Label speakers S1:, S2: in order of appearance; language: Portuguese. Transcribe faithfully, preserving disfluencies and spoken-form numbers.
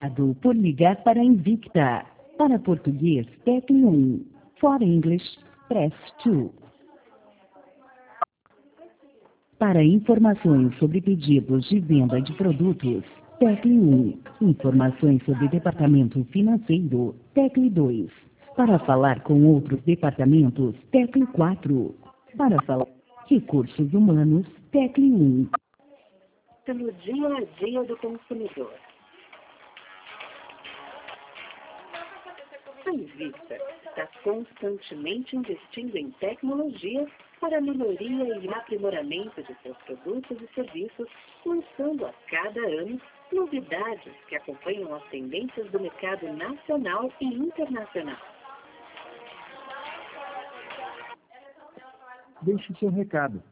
S1: Obrigado por ligar para a Invicta. Para português, tecle um. For English, press dois. Para informações sobre pedidos de venda de produtos, tecle um. Informações sobre departamento financeiro, tecle dois. Para falar com outros departamentos, tecle quatro. Para falar recursos humanos, tecle um.
S2: Pelo dia a dia do consumidor. A Invicta está constantemente investindo em tecnologia para a melhoria e aprimoramento de seus produtos e serviços, lançando a cada ano novidades que acompanham as tendências do mercado nacional e internacional.
S3: Deixe seu recado.